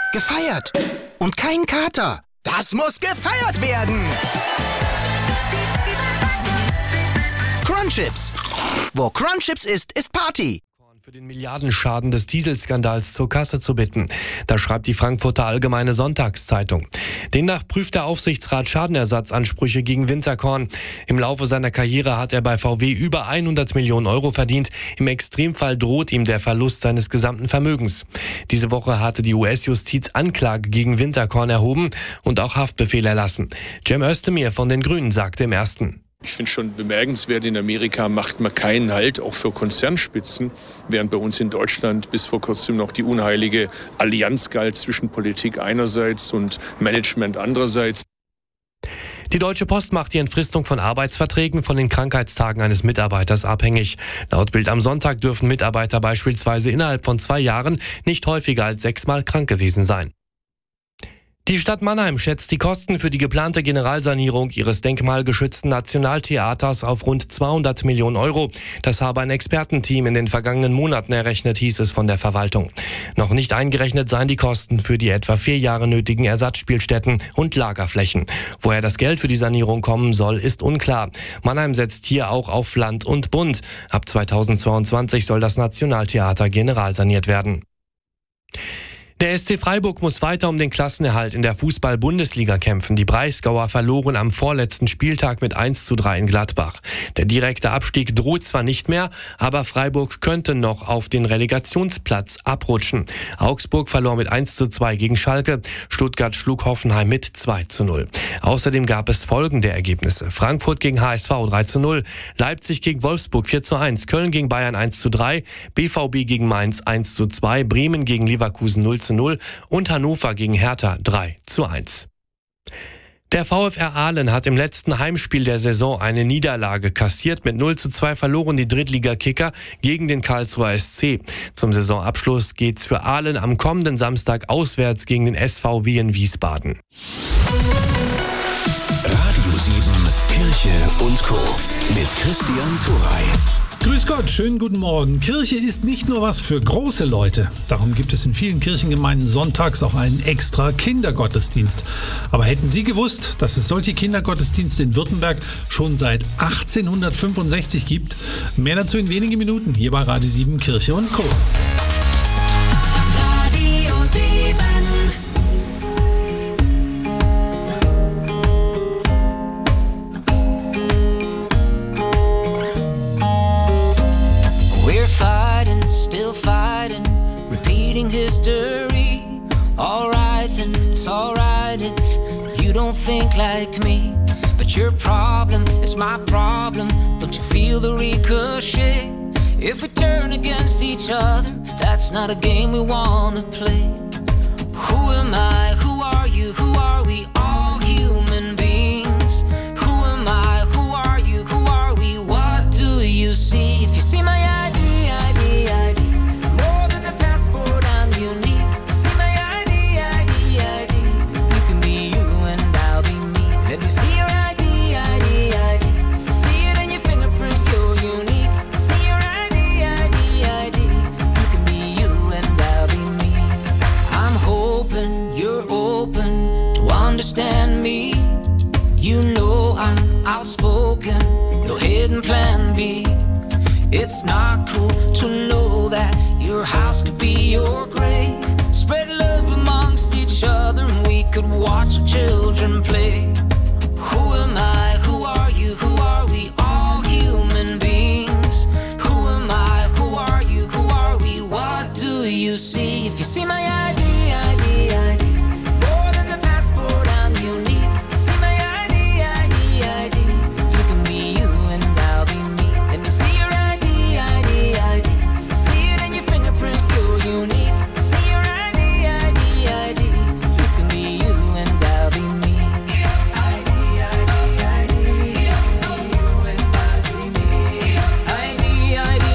gefeiert. Und kein Kater. Das muss gefeiert werden. Crunchips. Wo Crunchips ist Party. Für den Milliardenschaden des Dieselskandals zur Kasse zu bitten. Das schreibt die Frankfurter Allgemeine Sonntagszeitung. Demnach prüft der Aufsichtsrat Schadenersatzansprüche gegen Winterkorn. Im Laufe seiner Karriere hat er bei VW über 100 Millionen Euro verdient. Im Extremfall droht ihm der Verlust seines gesamten Vermögens. Diese Woche hatte die US-Justiz Anklage gegen Winterkorn erhoben und auch Haftbefehl erlassen. Cem Özdemir von den Grünen sagte im Ersten: Ich finde schon bemerkenswert, in Amerika macht man keinen Halt, auch für Konzernspitzen, während bei uns in Deutschland bis vor kurzem noch die unheilige Allianz galt zwischen Politik einerseits und Management andererseits. Die Deutsche Post macht die Entfristung von Arbeitsverträgen von den Krankheitstagen eines Mitarbeiters abhängig. Laut Bild am Sonntag dürfen Mitarbeiter beispielsweise innerhalb von 2 Jahren nicht häufiger als 6-mal krank gewesen sein. Die Stadt Mannheim schätzt die Kosten für die geplante Generalsanierung ihres denkmalgeschützten Nationaltheaters auf rund 200 Millionen Euro. Das habe ein Expertenteam in den vergangenen Monaten errechnet, hieß es von der Verwaltung. Noch nicht eingerechnet seien die Kosten für die etwa 4 Jahre nötigen Ersatzspielstätten und Lagerflächen. Woher das Geld für die Sanierung kommen soll, ist unklar. Mannheim setzt hier auch auf Land und Bund. Ab 2022 soll das Nationaltheater generalsaniert werden. Der SC Freiburg muss weiter um den Klassenerhalt in der Fußball-Bundesliga kämpfen. Die Breisgauer verloren am vorletzten Spieltag mit 1:3 in Gladbach. Der direkte Abstieg droht zwar nicht mehr, aber Freiburg könnte noch auf den Relegationsplatz abrutschen. Augsburg verlor mit 1:2 gegen Schalke. Stuttgart schlug Hoffenheim mit 2:0. Außerdem gab es folgende Ergebnisse: Frankfurt gegen HSV 3:0, Leipzig gegen Wolfsburg 4:1, Köln gegen Bayern 1:3, BVB gegen Mainz 1:2, Bremen gegen Leverkusen 0:0 und Hannover gegen Hertha 3:1. Der VfR Aalen hat im letzten Heimspiel der Saison eine Niederlage kassiert. Mit 0:2 verloren die Drittliga-Kicker gegen den Karlsruher SC. Zum Saisonabschluss geht's für Aalen am kommenden Samstag auswärts gegen den SV Wien Wiesbaden. Radio 7, Kirche und Co. mit Christian Thuray. Grüß Gott, schönen guten Morgen. Kirche ist nicht nur was für große Leute. Darum gibt es in vielen Kirchengemeinden sonntags auch einen extra Kindergottesdienst. Aber hätten Sie gewusst, dass es solche Kindergottesdienste in Württemberg schon seit 1865 gibt? Mehr dazu in wenigen Minuten hier bei Radio 7, Kirche und Co. Radio 7. Still fighting, repeating history. Alright then, it's alright if you don't think like me. But your problem is my problem. Don't you feel the ricochet? If we turn against each other, that's not a game we wanna play. Who am I? Who are you? Who are we? All human beings. Who am I? Who are you? Who are we? What do you see? If you see my ID, more than a passport, I'm unique. See my ID, you can be you and I'll be me. Let me see your ID, see it in your fingerprint, you're unique. See your ID, you can be you and I'll be me. I'm hoping you're open to understand me. You know I'm outspoken, no hidden plan B. It's not cool to know that your house could be your grave. Spread love amongst each other and we could watch our children play. Who am I? Who are you? Who are we? All human beings. Who am I? Who are you? Who are we? What do you see? If you see my ID, more than a passport, I'm unique. See my ID, you can be you and I'll be me. Let me see your ID, see it in your fingerprint, you're unique. See your ID, you can be you and I'll be me. ID, you and I'll be me.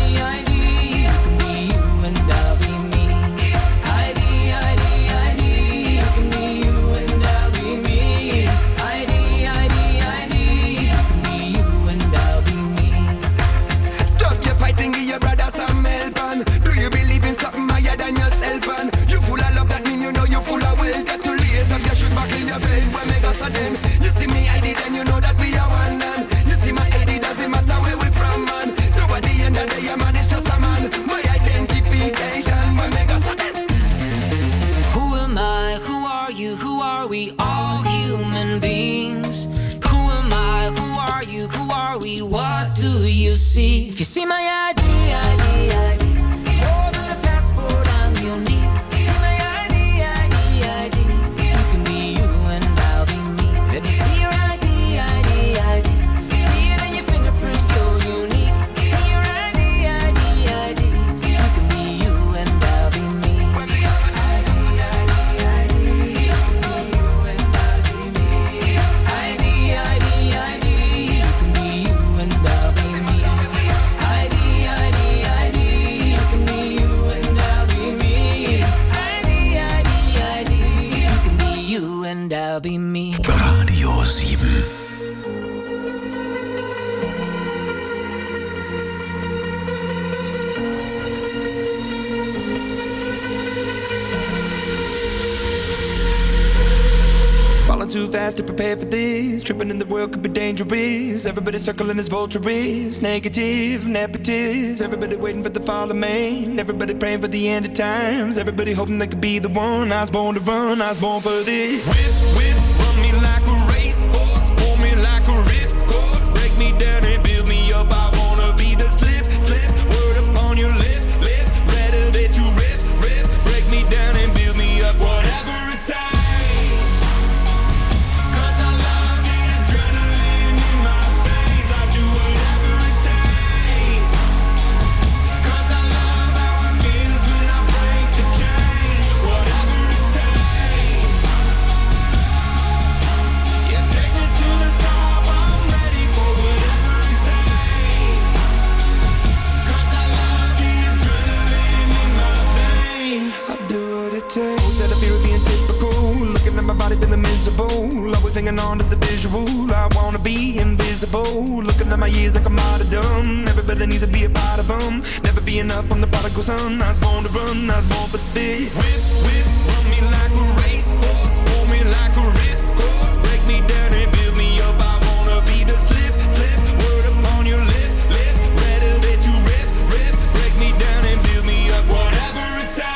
ID, you can be you and I'll be me. ID, see. If you see my ID, more than a passport, I'm unique. See my ID, you can be you and I'll be me. Let me see your ID. See it in your fingerprint, you're unique. See your ID. You can be you and I'll be me. I'll be me. Radio 7. Falling too fast to prepare for this. Tripping in the world could be dangerous. Everybody circling as vultures. Negative, nepotist. Everybody waiting for the fall of man. Everybody praying for the end of times. Everybody hoping they could be the one. I was born to run, I was born for this. Whip, run me like a racehorse. Pull me like a ripcord. Break me down and build me up. I wanna be the slip. Word upon your lip. Rather that you rip. Break me down and build me up. Whatever it takes. Hanging on to the visual, I wanna be invisible. Looking at my years like I'm martyrdom. Everybody needs to be a part of them. Never be enough, I'm the prodigal son. I was born to run, I was born for this. Whip, run me like a racehorse. Pull me like a ripcord. Break me down and build me up. I wanna be the slip. Word upon your lip. Rather that you rip. Break me down and build me up. Whatever it takes.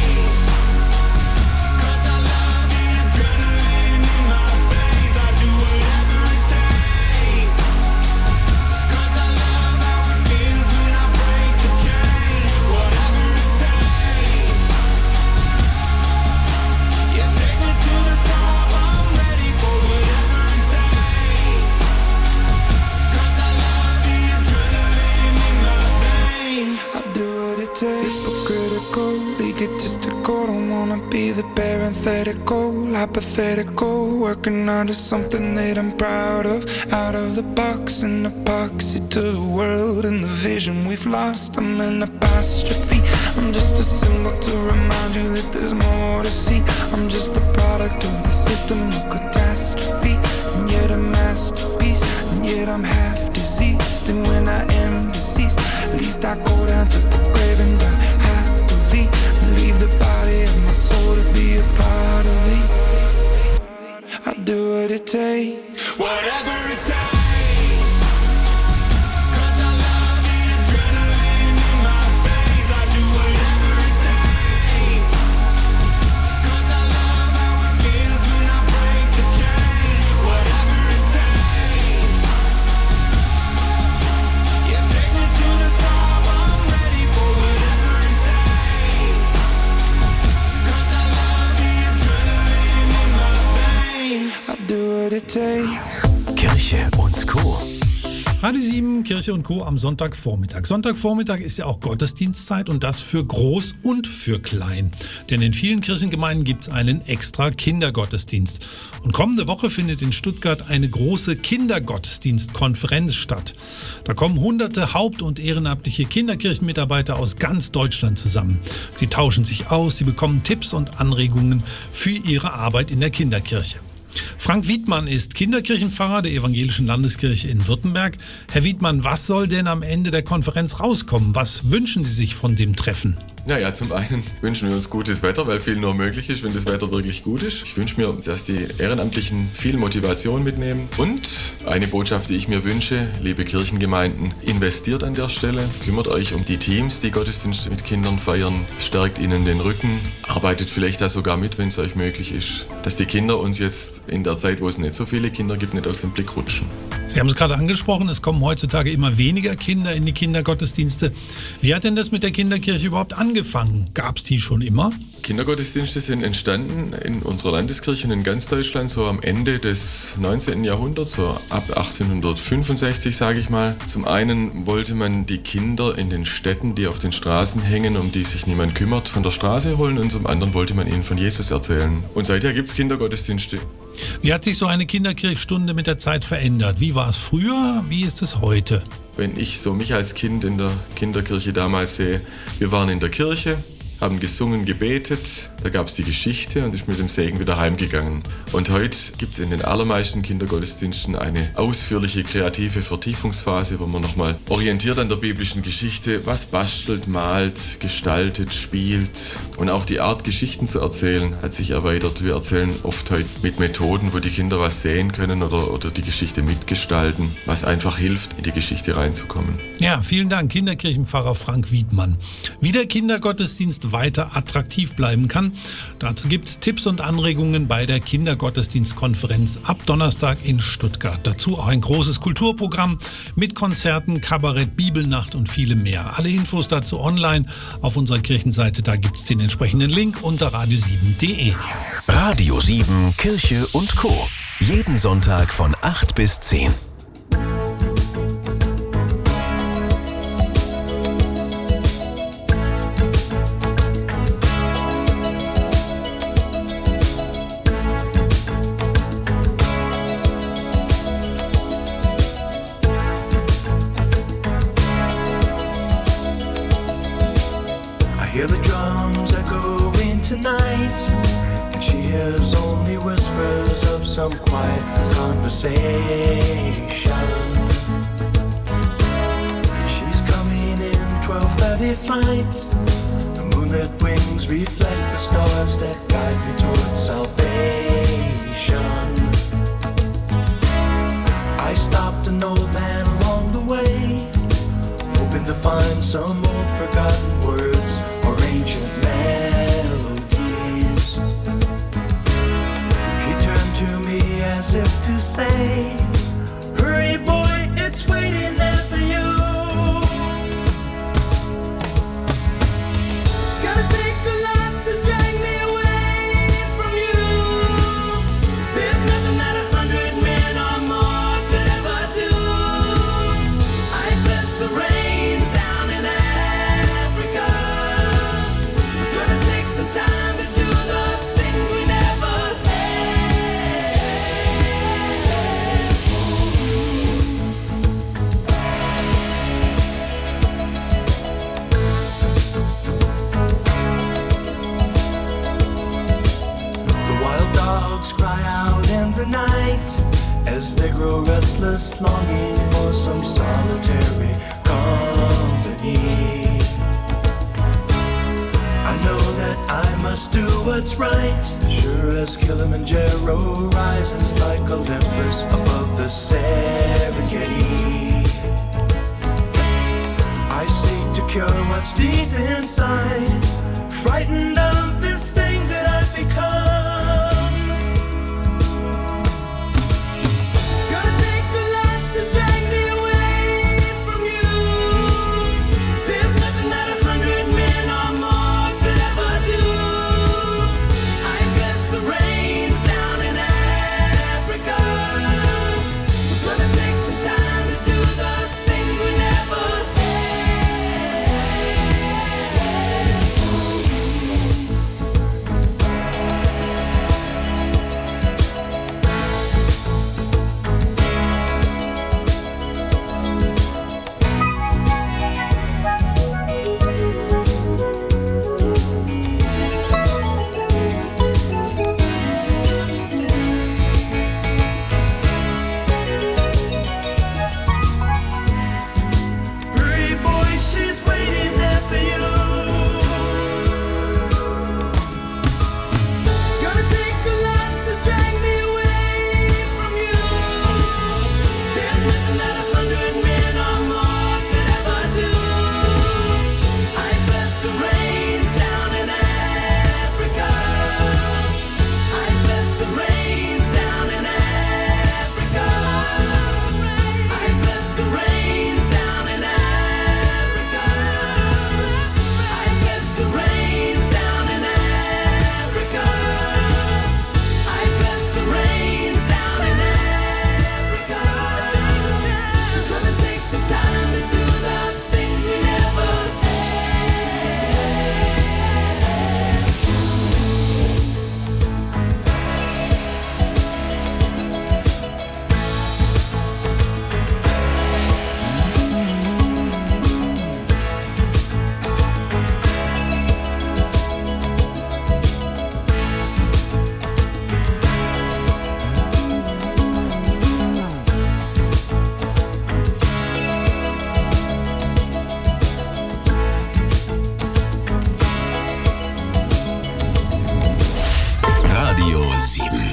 Egotistical, don't wanna be the parenthetical, hypothetical, working onto something that I'm proud of. Out of the box, an epoxy to the world and the vision we've lost. I'm an apostrophe, I'm just a symbol to remind you that there's more to see. I'm just a product of the system of catastrophe, and yet a masterpiece, and yet I'm half diseased. And when I am deceased, at least I go down to the grave and die happily, and leave the body of my soul to be a part of me. I do what it takes, whatever it takes. Kirche und Co. Radio 7, Kirche und Co. am Sonntagvormittag. Sonntagvormittag ist ja auch Gottesdienstzeit und das für groß und für klein. Denn in vielen Kirchengemeinden gibt es einen extra Kindergottesdienst. Und kommende Woche findet in Stuttgart eine große Kindergottesdienstkonferenz statt. Da kommen hunderte haupt- und ehrenamtliche Kinderkirchenmitarbeiter aus ganz Deutschland zusammen. Sie tauschen sich aus, sie bekommen Tipps und Anregungen für ihre Arbeit in der Kinderkirche. Frank Wiedmann ist Kinderkirchenpfarrer der Evangelischen Landeskirche in Württemberg. Herr Wiedmann, was soll denn am Ende der Konferenz rauskommen? Was wünschen Sie sich von dem Treffen? Naja, zum einen wünschen wir uns gutes Wetter, weil viel nur möglich ist, wenn das Wetter wirklich gut ist. Ich wünsche mir, dass die Ehrenamtlichen viel Motivation mitnehmen. Und eine Botschaft, die ich mir wünsche, liebe Kirchengemeinden, investiert an der Stelle, kümmert euch um die Teams, die Gottesdienste mit Kindern feiern, stärkt ihnen den Rücken, arbeitet vielleicht da sogar mit, wenn es euch möglich ist, dass die Kinder uns jetzt in der Zeit, wo es nicht so viele Kinder gibt, nicht aus dem Blick rutschen. Sie haben es gerade angesprochen, es kommen heutzutage immer weniger Kinder in die Kindergottesdienste. Wie hat denn das mit der Kinderkirche überhaupt angefangen? Gab es die schon immer? Kindergottesdienste sind entstanden in unserer Landeskirche in ganz Deutschland so am Ende des 19. Jahrhunderts, so ab 1865, sage ich mal. Zum einen wollte man die Kinder in den Städten, die auf den Straßen hängen, um die sich niemand kümmert, von der Straße holen, und zum anderen wollte man ihnen von Jesus erzählen. Und seither gibt es Kindergottesdienste. Wie hat sich so eine Kinderkirchstunde mit der Zeit verändert? Wie war es früher? Wie ist es heute? Wenn ich so mich als Kind in der Kinderkirche damals sehe, wir waren in der Kirche, haben gesungen, gebetet, da gab es die Geschichte und ist mit dem Segen wieder heimgegangen. Und heute gibt es in den allermeisten Kindergottesdiensten eine ausführliche kreative Vertiefungsphase, wo man nochmal orientiert an der biblischen Geschichte, was bastelt, malt, gestaltet, spielt. Und auch die Art, Geschichten zu erzählen, hat sich erweitert. Wir erzählen oft heute mit Methoden, wo die Kinder was sehen können oder die Geschichte mitgestalten, was einfach hilft, in die Geschichte reinzukommen. Ja, vielen Dank, Kinderkirchenpfarrer Frank Wiedmann. Wie der Kindergottesdienst weiter attraktiv bleiben kann, dazu gibt es Tipps und Anregungen bei der Kindergottesdienstkonferenz ab Donnerstag in Stuttgart. Dazu auch ein großes Kulturprogramm mit Konzerten, Kabarett, Bibelnacht und vielem mehr. Alle Infos dazu online auf unserer Kirchenseite, da gibt es den entsprechenden Link unter radio7.de. Radio 7 Kirche und Co. Jeden Sonntag von 8 bis 10. Hear the drums echoing tonight, and she hears only whispers of some quiet conversation. She's coming in 12:30 flight. The moonlit wings reflect the stars that guide me towards salvation. I stopped an old man along the way, hoping to find some old forgotten words or ancient melodies. He turned to me as if to say, hurry boy, it's waiting there for you. It's gonna take a lot to drag me away from you. There's nothing that 100 men or more could ever do. I bless the rains down in Africa. We're gonna take some time to do the things we never had. The wild dogs cry out in the night as they grow restless, longing for some solitary company. I know that I must do what's right, sure as Kilimanjaro rises like Olympus above the Serengeti. I seek to cure what's deep inside, frightened of this thing that I've become. It's gonna take a lot to drag me away from you. There's nothing that 100 men or more could ever do. I bless the rains down in Africa. We're gonna take some time to do the things we never had. Radio 7.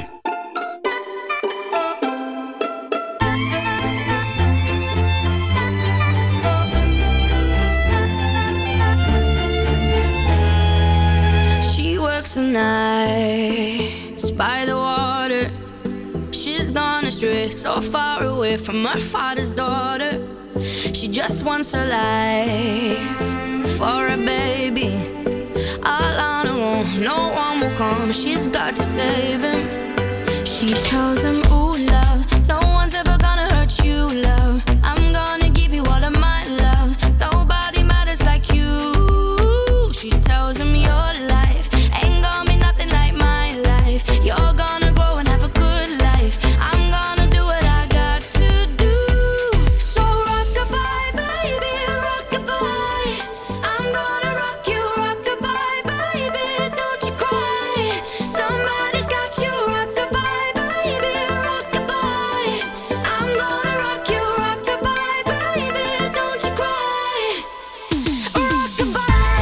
She works the nights by the water. She's gone astray, so far away from her father's daughter. She just wants a life for a baby. All on her own, no one will come. She's got to save him. She tells him, ooh, love, no one's ever gonna hurt you, love. I'm gonna give you all of my love. Nobody matters like you. She tells him your life ain't gonna be nothing like my life. You're gonna grow and have a good life. I'm gonna do what I got to do. So rock-a-bye, baby, rock-a-bye. I'm gonna rock you, rock-a-bye, baby, don't you cry. Somebody's got you, rock-a-bye, baby, rock-a-bye. I'm gonna rock you, rock-a-bye, baby, don't you cry. Rock-a-bye.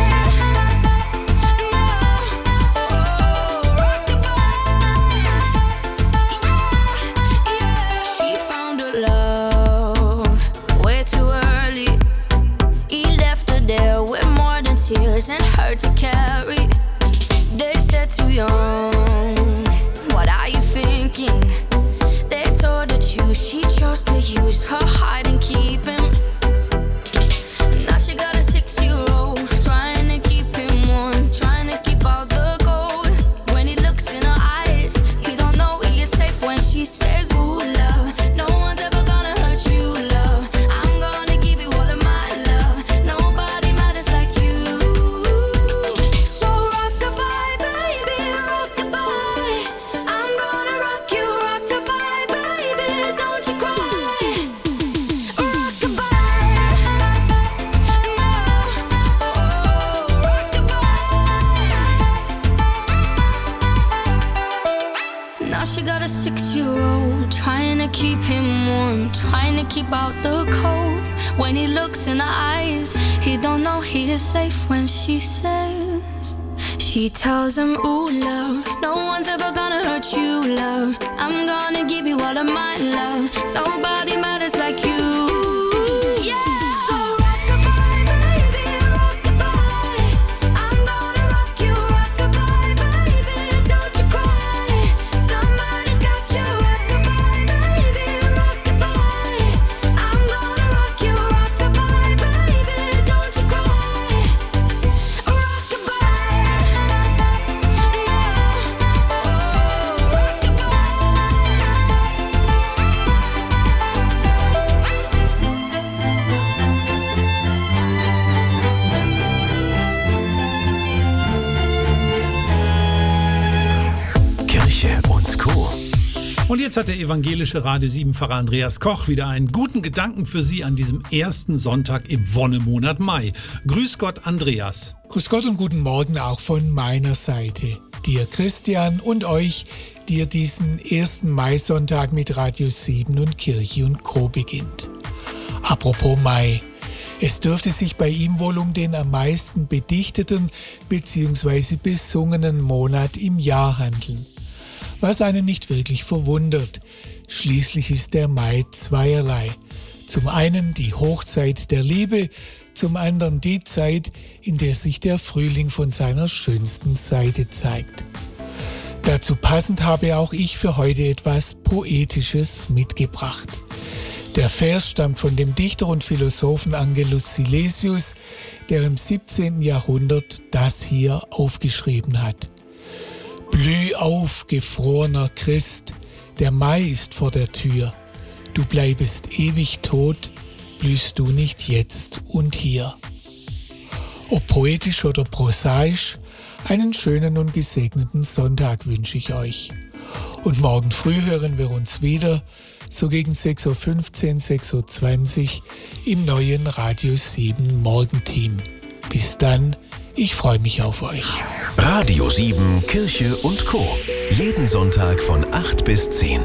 She found her love way too early. He left her there with more than tears and hurt to carry. They said too young, what are you thinking? They told her choose, she chose to use her heart and keep him. Now she got a 6-year-old, trying to keep him warm, trying to keep out the cold. When he looks in her eyes, he don't know he is safe when she says, ooh, love, no one's ever gonna hurt you, love. I'm gonna give you all of my love. Nobody matters like you. So rock-a-bye, baby, rock-a-bye. I'm gonna rock you, rock-a-bye, baby, don't you cry. Rock-a-bye. Now she got a 6-year-old, trying to keep him warm, trying to keep out the cold. When he looks in her eyes, he don't know he is safe when she says. She tells him, ooh, love, no one's ever gonna hurt you, love. I'm gonna give you all of my love. Nobody matters like you. Yeah. So rock-a-bye, baby, rock-a-bye. I'm gonna rock you, rock-a-bye, baby, don't you cry. Somebody's got you, rock-a-bye, baby, rock-a-bye. I'm gonna rock you, rock-a-bye, baby, don't you cry. Rock-a-bye. Kirche und Co. Und jetzt hat der evangelische Radio 7-Pfarrer Andreas Koch wieder einen guten Gedanken für Sie an diesem ersten Sonntag im Wonnemonat Mai. Grüß Gott, Andreas. Grüß Gott und guten Morgen auch von meiner Seite. Dir, Christian, und euch, die ihr diesen ersten Maisonntag mit Radio 7 und Kirche und Co. beginnt. Apropos Mai. Es dürfte sich bei ihm wohl um den am meisten bedichteten bzw. besungenen Monat im Jahr handeln. Was einen nicht wirklich verwundert. Schließlich ist der Mai zweierlei. Zum einen die Hochzeit der Liebe, zum anderen die Zeit, in der sich der Frühling von seiner schönsten Seite zeigt. Dazu passend habe auch ich für heute etwas Poetisches mitgebracht. Der Vers stammt von dem Dichter und Philosophen Angelus Silesius, der im 17. Jahrhundert das hier aufgeschrieben hat. Blüh auf, gefrorener Christ, der Mai ist vor der Tür. Du bleibest ewig tot, blühst du nicht jetzt und hier. Ob poetisch oder prosaisch, einen schönen und gesegneten Sonntag wünsche ich euch. Und morgen früh hören wir uns wieder, so gegen 6.15 Uhr, 6.20 Uhr im neuen Radio 7 Morgenteam. Bis dann, ich freue mich auf euch. Radio 7 Kirche und Co. Jeden Sonntag von 8 bis 10.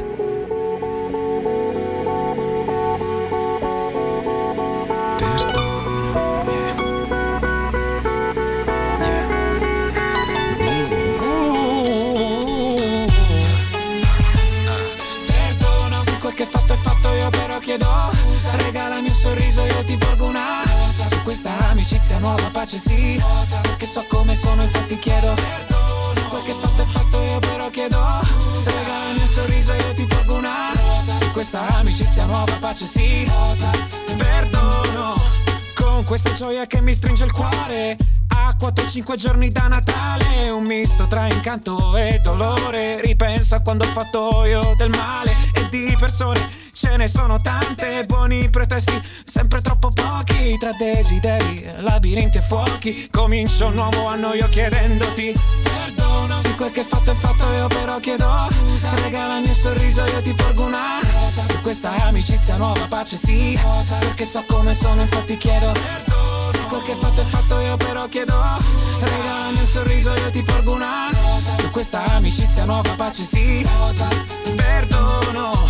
chiedo scusa. Regalami un sorriso, io ti porgo una rosa. Su questa amicizia nuova pace sì rosa. Perché so come sono, infatti chiedo perdono. Se quel che fatto è fatto, io però chiedo scusa. Regalami un sorriso, io ti porgo una rosa. Su questa amicizia nuova pace sì rosa. Perdono. Con questa gioia che mi stringe il cuore, a 4-5 giorni da Natale, un misto tra incanto e dolore. Ripenso a quando ho fatto io del male, e di persone ce ne sono tante. Buoni pretesti, sempre troppo pochi. Tra desideri, labirinti e fuochi, comincio un nuovo anno io chiedendoti perdono. Se quel che fatto è fatto, io però chiedo scusa. Regalami un sorriso, io ti porgo una rosa. Su questa amicizia nuova pace sì rosa. Perché so come sono, infatti chiedo perdono. Se quel che fatto è fatto, io però chiedo scusa. Regalami un sorriso, io ti porgo una rosa. Su questa amicizia nuova pace sì rosa. Perdono.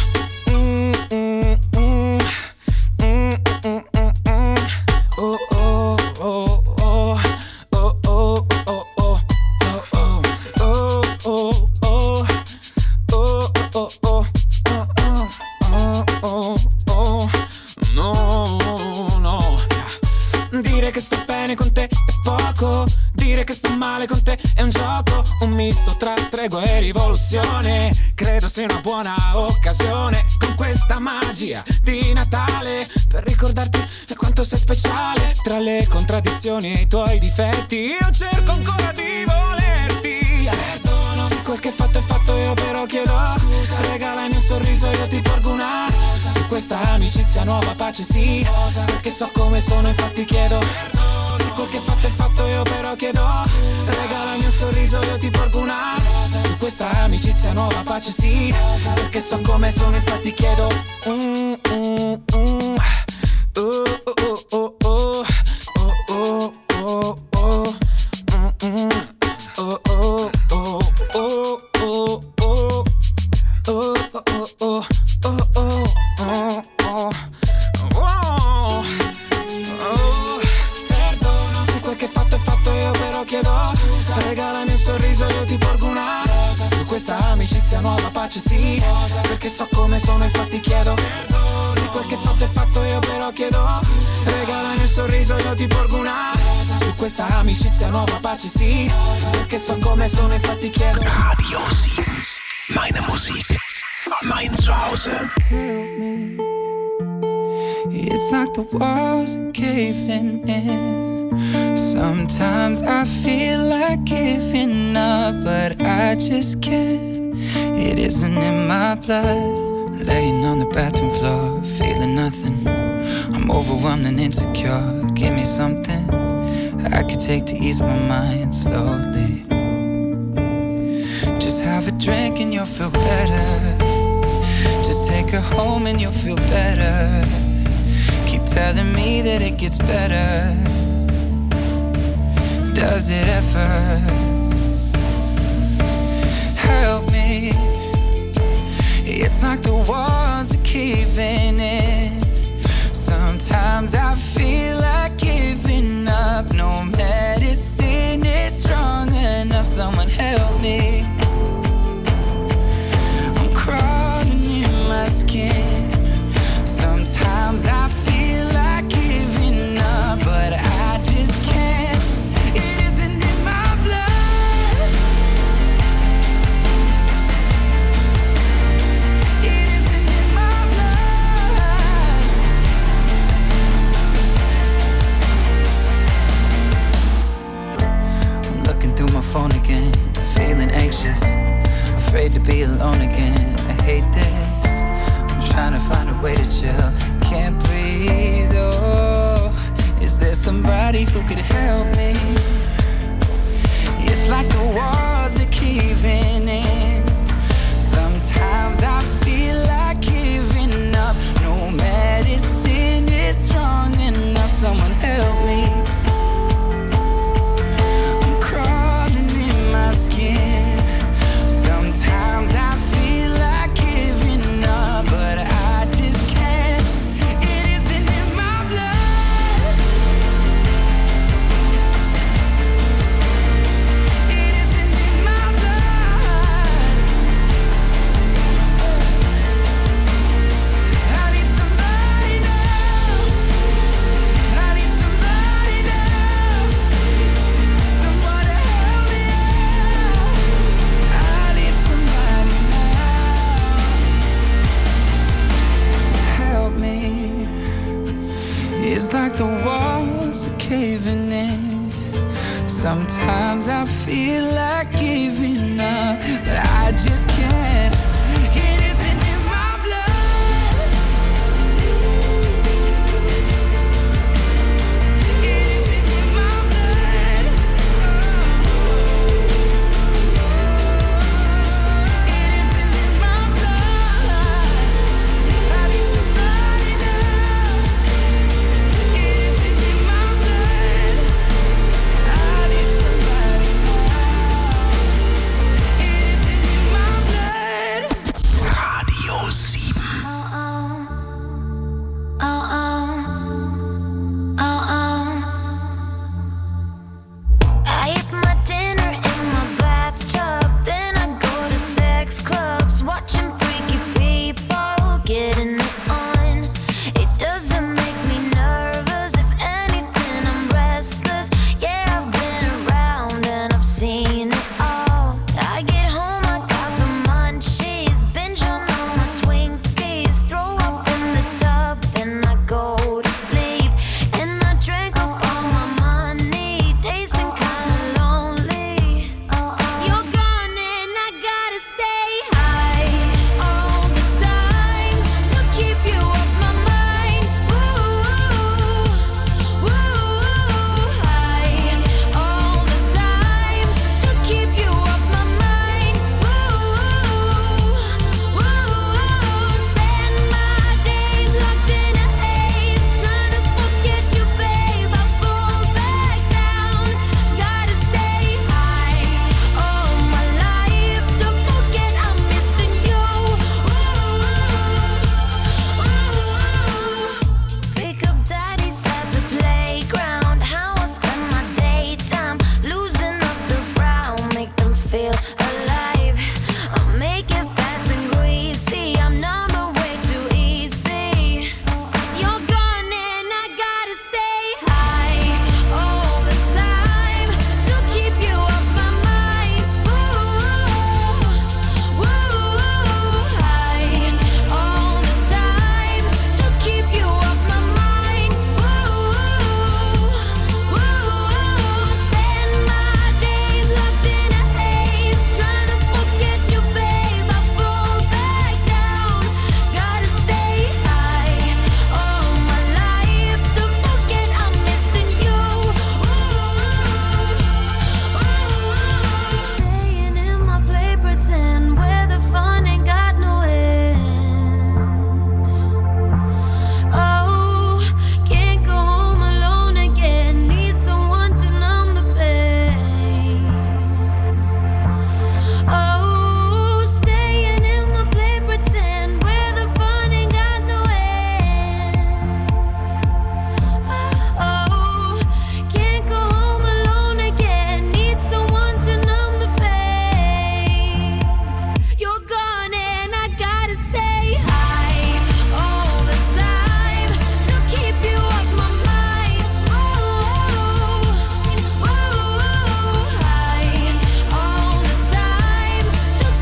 Oh oh oh oh oh oh oh oh oh oh oh oh oh no no. Dire che sto bene con te è poco, dire che sto male con te è un gioco, un misto tra tregua e rivoluzione. Credo sia una buona occasione, con questa magia di Natale, per ricordarti quanto sei speciale. Tra le contraddizioni e i tuoi difetti, io cerco ancora di volerti. Perdono. Se quel che fatto è fatto, io però chiedo scusa. Regalami un sorriso, io ti porgo una rosa. Su questa amicizia nuova pace sì rosa. Perché so come sono, infatti chiedo perdono. Se quel che fatto è fatto, io però chiedo scusa. Regalami un sorriso, io ti porgo una rosa. Su questa amicizia nuova pace sì rosa. Perché so come sono, infatti chiedo perdono. Se quel che fatto è fatto, io però chiedo scusa. Regalami un sorriso, io ti porgo una rosa. Su questa amicizia nuova pace sì rosa. Perché so come sono, infatti chiedo perdono. Se quel che fatto è fatto, io però chiedo scusa. Regalami un sorriso, io ti porgo una rosa. Su questa amicizia nuova pace sì rosa. Perché so come sono, infatti chiedo. Radio 7, meine Musik, mein Zuhause. It's like the walls are caving in. Sometimes I feel like giving up, but I just can't. It isn't in my blood. Laying on the bathroom floor, feeling nothing. I'm overwhelmed and insecure. Give me something I could take to ease my mind slowly. Just have a drink and you'll feel better. Just take her home and you'll feel better. Keep telling me that it gets better. Does it ever? Help me. It's like the walls are caving in. Sometimes I feel like giving up. No medicine is strong enough. Someone help me. I'm crawling in my skin. Sometimes I feel like giving up, but I just can't. It isn't in my blood. It isn't in my blood. I'm looking through my phone again, feeling anxious, afraid to be alone again. I hate this. I'm trying to find a way to chill. Can't breathe, oh. Is there somebody who could help me? It's like the walls are caving in. Sometimes I feel like giving up. No medicine is strong enough. Someone help me. I'm crawling in my skin. Sometimes I feel like giving up, but I just can't. It isn't in my blood. It isn't in my blood. feel like